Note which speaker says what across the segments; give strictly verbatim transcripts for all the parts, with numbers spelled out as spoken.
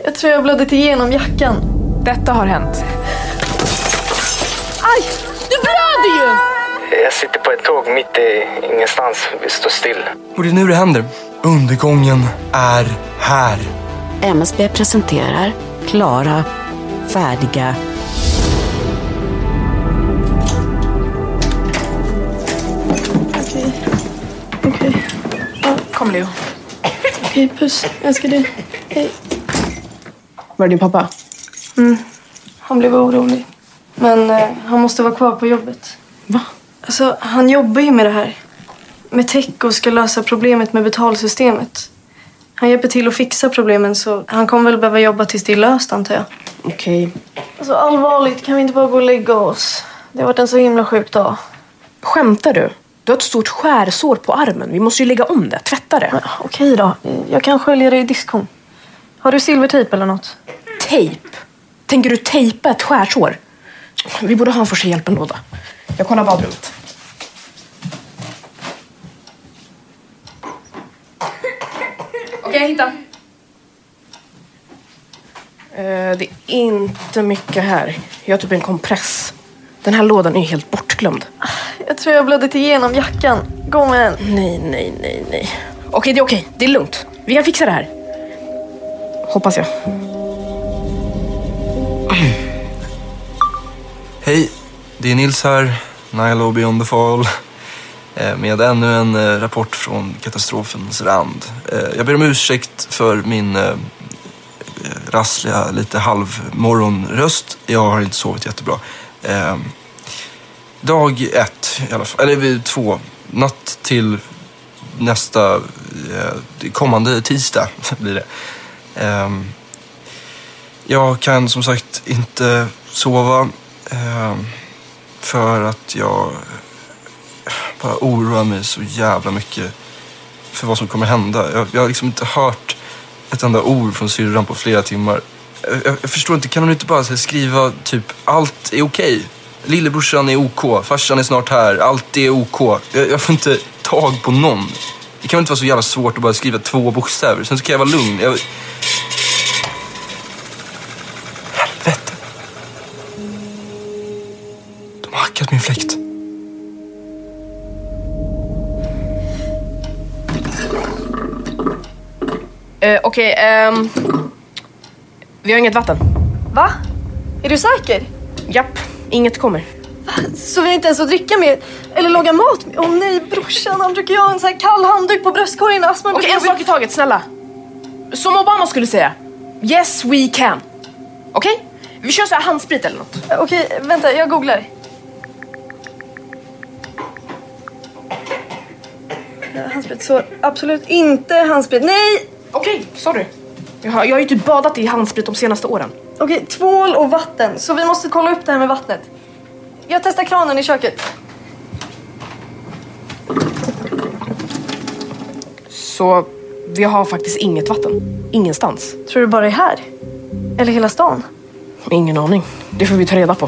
Speaker 1: Jag tror jag blödde igenom jackan.
Speaker 2: Detta har hänt.
Speaker 1: Aj! Du blöder ju!
Speaker 3: Jag sitter på ett tåg mitt i ingenstans. Vi står still.
Speaker 4: Och det är nu det händer. Undergången är här.
Speaker 5: M S B presenterar klara, färdiga.
Speaker 1: Okej. Okej. Ja.
Speaker 2: Kom, Leo.
Speaker 1: Okej, puss. Jag älskar dig. Hej.
Speaker 2: Var det din pappa?
Speaker 1: Mm. Han blev orolig. Men eh, han måste vara kvar på jobbet.
Speaker 2: Va?
Speaker 1: Alltså, han jobbar ju med det här. Med tech och ska lösa problemet med betalsystemet. Han hjälper till att fixa problemen, så han kommer väl behöva jobba tills det är löst, antar jag.
Speaker 2: Okej. Okay.
Speaker 1: Alltså, allvarligt, kan vi inte bara gå och lägga oss? Det har varit en så himla sjuk dag.
Speaker 2: Skämtar du? Du har ett stort skärsår på armen. Vi måste ju lägga om det. Tvätta det.
Speaker 1: Men, okej då. Jag kan skölja det i diskon. Har du silvertejp eller något?
Speaker 2: Tejp? Tänker du tejpa ett skärsår? Vi borde ha en första hjälpenlåda. Jag kollar badrummet. Okej, jag hittar. Eh, det är inte mycket här. Jag har typ en kompress. Den här lådan är helt bortglömd.
Speaker 1: Jag tror jag blödde igenom jackan. Gå med den.
Speaker 2: Nej, nej, nej, nej. Okej, det är okej. Det är lugnt. Vi kan fixa det här. Hoppas jag.
Speaker 4: Hej, det är Nils här. Nile Beyond the Fall. Med ännu en rapport från katastrofens rand. Jag ber om ursäkt för min rassliga, lite halvmorgonröst. Jag har inte sovit jättebra. Dag ett i alla fall. Eller vid två. Natt till nästa kommande tisdag blir det. Jag kan som sagt inte sova för att jag bara oroar mig så jävla mycket för vad som kommer hända. Jag, jag har liksom inte hört ett enda ord från syrran på flera timmar. Jag, jag förstår inte, kan hon inte bara skriva typ allt är okej? Lillebrorsan är OK, farsan är snart här, allt är OK. Jag, jag får inte tag på någon. Det kan inte vara så jävla svårt att bara skriva två bokstäver. Sen så kan jag vara lugn. Jag... Helvete. De har hackat min fläkt.
Speaker 2: Uh, Okej, okay, um, vi har inget vatten.
Speaker 1: Va? Är du säker?
Speaker 2: Japp, inget kommer.
Speaker 1: Va? Så vi har inte ens att dricka med? Eller laga mat med? Åh oh, nej, brorsan, han brukar ju ha en sån här kall handduk på bröstkorgen. Okej,
Speaker 2: okay, en sak i taget, snälla. Som Obama skulle säga. Yes, we can. Okej? Okay? Vi kör så här handsprit eller något.
Speaker 1: Okej, okay, vänta, jag googlar. Handsprit, så absolut inte handsprit. Nej!
Speaker 2: Okej, okay, sorry. Jag har, jag har ju typ badat i handsprit de senaste åren.
Speaker 1: Okej, okay, tvål och vatten. Så vi måste kolla upp det här med vattnet. Jag testar kranen i köket.
Speaker 2: Så vi har faktiskt inget vatten. Ingenstans.
Speaker 1: Tror du bara är här? Eller hela stan?
Speaker 2: Ingen aning. Det får vi ta reda på.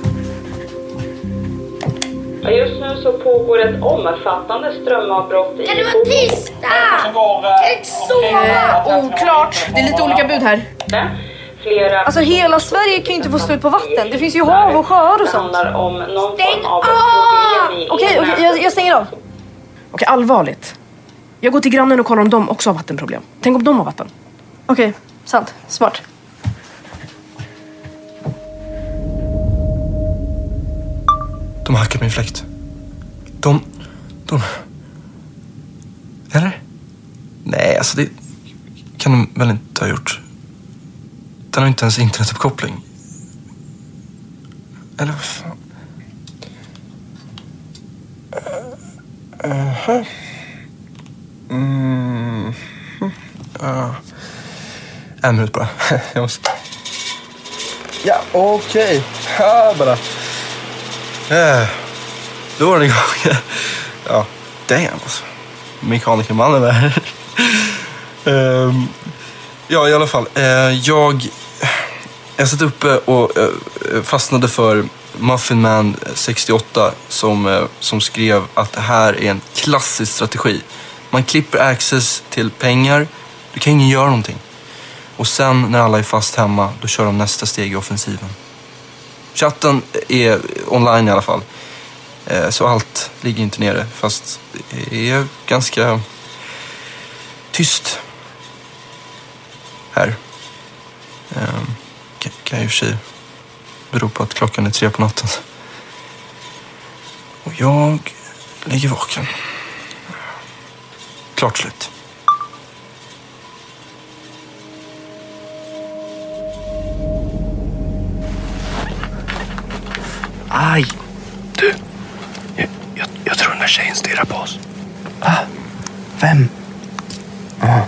Speaker 6: Just nu så pågår ett omfattande strömavbrott i...
Speaker 7: Kan du vara tysta? Kan inte sova?
Speaker 2: Oklart. Det är lite olika bud här.
Speaker 6: Flera...
Speaker 1: Alltså hela Sverige kan ju inte få slut på vatten. Det finns ju hav och sjöar och sånt.
Speaker 6: Det handlar om någon
Speaker 7: Stäng
Speaker 6: form av
Speaker 7: av!
Speaker 1: Okej, okay, okay, jag, jag stänger av.
Speaker 2: Okej, okay, allvarligt. Jag går till grannen och kollar om de också har vattenproblem. Tänk om de har vatten.
Speaker 1: Okej, okay, sant. Smart.
Speaker 4: De har hackat min fläkt. De... De... Eller? Nej, alltså det kan de väl inte ha gjort. Den har inte ens internetuppkoppling. Eller vad fan? Uh-huh. Mm. Uh. En minut bara. Jag måste... Ja, okej. Okay. Ja, bara... Uh. Då var det igång. Ja, damn alltså. Mekanikermannen där. um, ja, i alla fall. Uh, jag... Jag satt uppe och uh, fastnade för Muffin Man sextioåtta som, uh, som skrev att det här är en klassisk strategi. Man klipper access till pengar. Du kan ingen göra någonting. Och sen när alla är fast hemma, då kör de nästa steg i offensiven. Chatten är online i alla fall. Så allt ligger inte nere, fast det är ganska tyst här. Kan, kan ju för sig bero på att klockan är tre på natten. Och jag ligger vaken. Klart slut.
Speaker 8: Aj! Du, jag, jag, jag tror den där tjejen stirrar på oss. Va? Vem? Ja.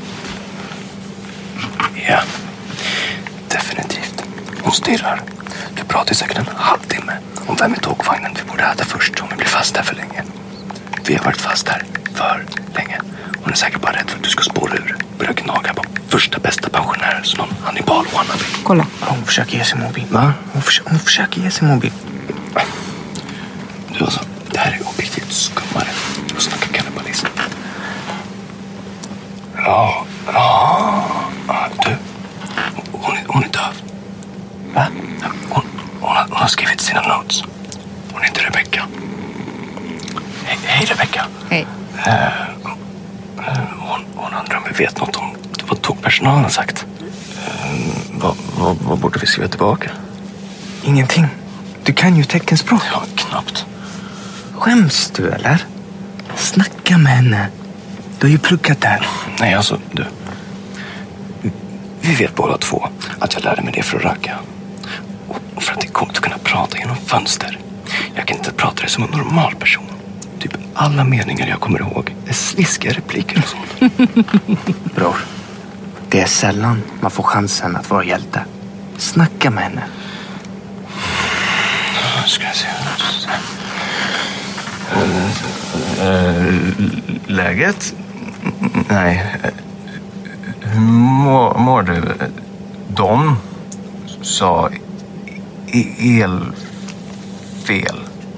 Speaker 8: Ja, definitivt. Hon stirrar. Du pratar säkert en halvtimme om vem i tågvagnen vi borde äta först om vi blir fast här för länge. Vi har varit fast här för länge. Hon är säkert bara rädd för att du ska spåra ur. Börja gnaga på första bästa pensionärer som någon Hannibal wannabe.
Speaker 5: Kolla.
Speaker 8: Hon försöker ge sig mobil. Va? Hon, förs- hon försöker ge sig mobil. Du alltså, det här är objektivt skummare. Du snackar kannibalism. Ja, ja, ja, du. Hon är, hon är döv. Va? Hon, hon, har, hon har skrivit sina notes. Hon heter Rebecca. Hej, hej Rebecca.
Speaker 5: Hej.
Speaker 8: Uh, uh, hon, hon undrar om vi vet något om vad tågpersonalen har sagt. Uh, vad, vad, vad borde vi skriva tillbaka? Ingenting. Du kan ju teckenspråk. Ja, knappt. Skäms du, eller? Snacka med henne. Du har ju pluggat där. Nej, alltså, du. Vi vet båda två att jag lärde mig det för att ragga. Och för att det är coolt att kunna prata genom fönster. Jag kan inte prata det som en normal person. Typ alla meningar jag kommer ihåg är sliskiga repliker och sånt. Bror, det är sällan man får chansen att vara hjälte. Snacka med henne. Ska jag se. Läget? Nej. Hur mår, mår du? De sa e- elfel.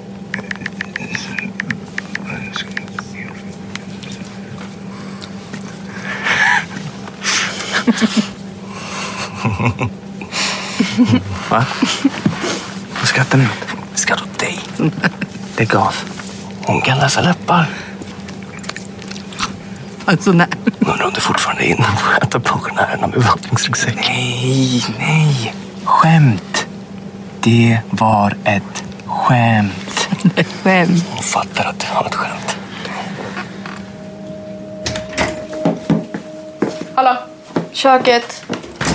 Speaker 8: Va? Vad skrattar ni åt? Skrattar åt dig. Det gav. Hon kan läsa läppar.
Speaker 5: Alltså nej.
Speaker 8: Undrar om du fortfarande är inne på att äta pensionärerna med vandringsryggsäck. Nej, nej. Skämt. Det var ett skämt.
Speaker 5: Skämt.
Speaker 8: Hon fattar att det var ett skämt.
Speaker 2: Hallå?
Speaker 1: Köket.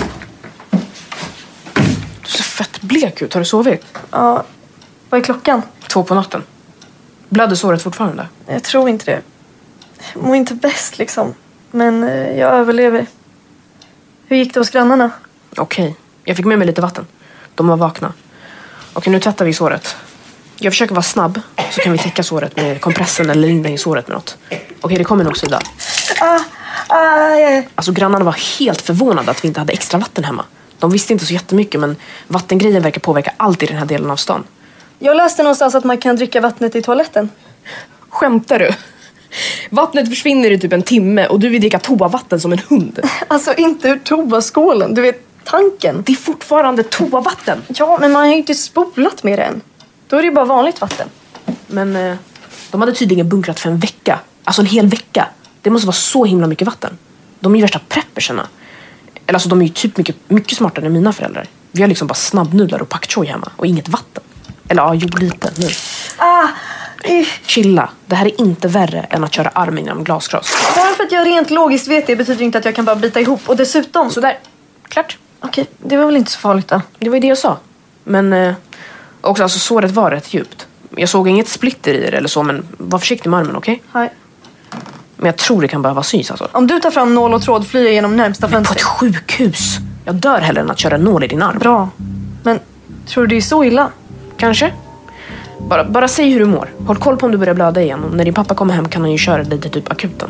Speaker 2: Du ser fett blek ut. Har du sovit?
Speaker 1: Ja, vad är klockan?
Speaker 2: Två på natten. Blöder såret fortfarande?
Speaker 1: Jag tror inte det. Jag mår inte bäst liksom. Men eh, jag överlever. Hur gick det hos grannarna?
Speaker 2: Okej. Jag fick med mig lite vatten. De var vakna. Okej, nu tvättar vi såret. Jag försöker vara snabb. Så kan vi täcka såret med kompressen eller linda i såret med något. Okej, det kommer nog Sida.
Speaker 1: Ah, ah, ja.
Speaker 2: Alltså grannarna var helt förvånade att vi inte hade extra vatten hemma. De visste inte så jättemycket, men vattengrejen verkar påverka allt i den här delen av stan.
Speaker 1: Jag läste någonstans att man kan dricka vattnet i toaletten.
Speaker 2: Skämtar du? Vattnet försvinner i typ en timme och du vill dricka toavatten som en hund.
Speaker 1: Alltså inte ur toaskålen, du vet tanken.
Speaker 2: Det är fortfarande toavatten.
Speaker 1: Ja, men man har ju inte spolat med det än. Då är det ju bara vanligt vatten.
Speaker 2: Men eh, de hade tydligen bunkrat för en vecka. Alltså en hel vecka. Det måste vara så himla mycket vatten. De är ju värsta preppersarna. Eller alltså de är ju typ mycket, mycket smartare än mina föräldrar. Vi har liksom bara snabbnudlar och pak choi hemma och inget vatten. Eller ja, jo lite nu.
Speaker 1: Ah, eh.
Speaker 2: Chilla, det här är inte värre än att köra armen genom glasgras.
Speaker 1: Bara för att jag rent logiskt vet det betyder inte att jag kan bara bita ihop. Och dessutom...
Speaker 2: Sådär, klart.
Speaker 1: Okej, det var väl inte så farligt då.
Speaker 2: Det var ju det jag sa. Men eh, också alltså såret var rätt djupt. Jag såg inget splitter i det eller så, men var försiktig med armen, okej?
Speaker 1: Okay?
Speaker 2: Men jag tror det kan behöva sys alltså.
Speaker 1: Om du tar fram nål och tråd flyr jag genom närmsta
Speaker 2: Men på
Speaker 1: fönster.
Speaker 2: ett sjukhus. Jag dör hellre än att köra en nål i din arm.
Speaker 1: Bra. Men tror du det är så illa?
Speaker 2: Kanske. Bara, bara säg hur du mår. Håll koll på om du börjar blöda igen. Och när din pappa kommer hem kan han ju köra dig till typ akuten.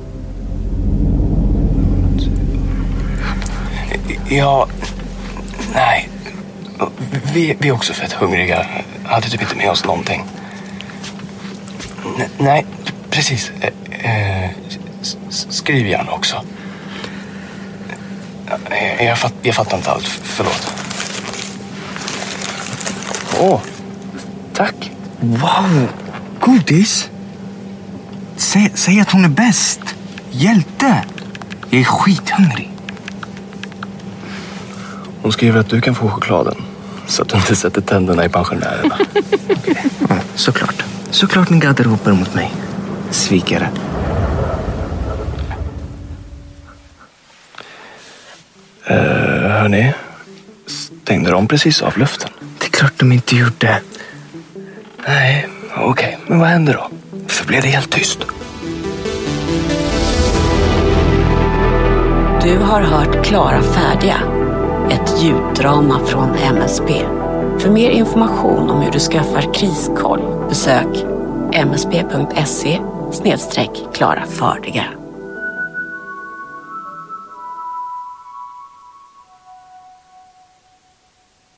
Speaker 8: Ja, nej. Vi, vi är också fett hungriga. Hade typ inte med oss någonting. N- nej, precis. Eh, eh, s- skriv gärna också. Jag, jag, fatt, jag fattar inte allt. Förlåt. Åh, tack. Wow, godis. Säg, säg att hon är bäst. Hjälte. Jag är skithungrig. Hon skriver att du kan få chokladen. Så att du inte sätter tänderna i pensionärerna. Okay. Ja, såklart. Såklart ni garderober mot mig. Svikare. Uh, hörni, stängde de precis av luften? Det är klart de inte gjorde. Nej, okej. Okay. Men vad hände då? För blev det helt tyst?
Speaker 5: Du har hört Klara färdiga. Ett ljuddrama från M S B. För mer information om hur du skaffar kriskoll, besök msb punkt se snedstreck klara färdiga.